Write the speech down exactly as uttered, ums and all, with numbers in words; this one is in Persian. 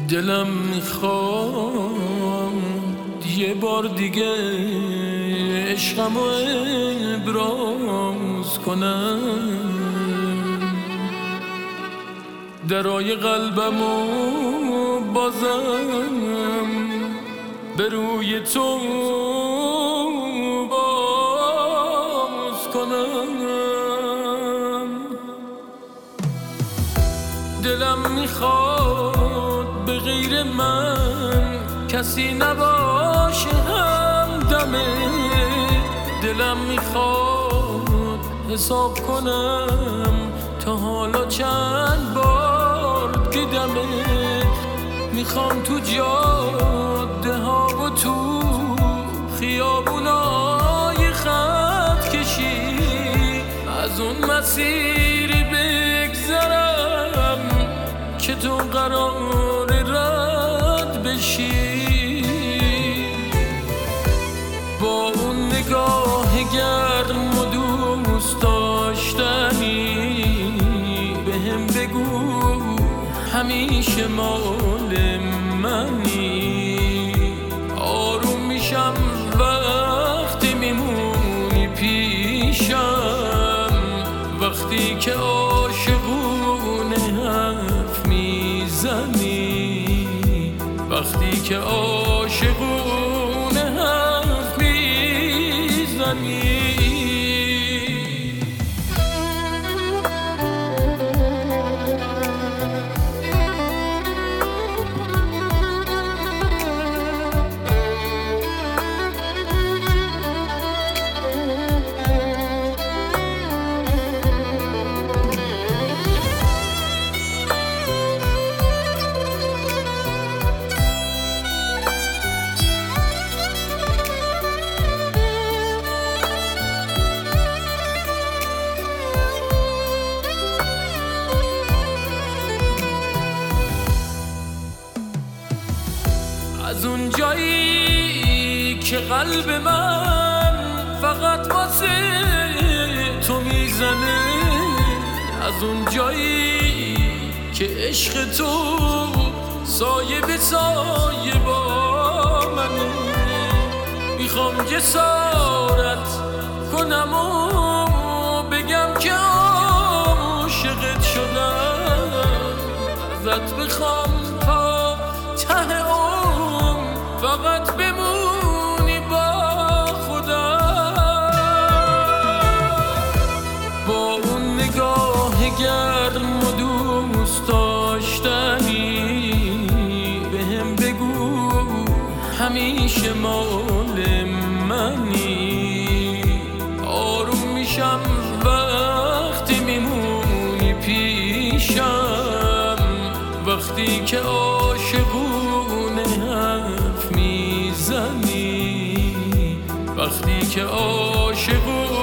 دلم میخواد یه بار دیگه عشقمو ابراز کنم، درای قلبمو بازم به روی تو باز کنم. دلم میخواد به غیر من کسی نباشه همدمه، دلم میخواد حساب کنم تا حالا چند بار دیدمه. میخوام تو جاده ها و تو خیابونای خط کشی از اون مسیری بگذرم که تو قرار رد بشی. با اون نگاه گرم و دوست داشتنی بهم بگو همیشه مال منی. آروم میشم وقتی میمونی پیشم، وقتی که عاشقونه حرف میزنی، وقتی که عاشقونه حرف میزنی. از اون جایی که قلب من فقط واسه تو میزنه، از اون جایی که عشق تو سایه به سایه با منه، میخوام جسارت کنم و بگم که عاشقت شدم، ازت بخوام تا ته فقط بمونی با خودم. با اون نگاه گرم و دوست داشتنی بهم بگو همیشه مال منی. آروم میشم وقتی میمونی پیشم، وقتی که عاشقونه حرف میزنی، وقتی که عاشقونه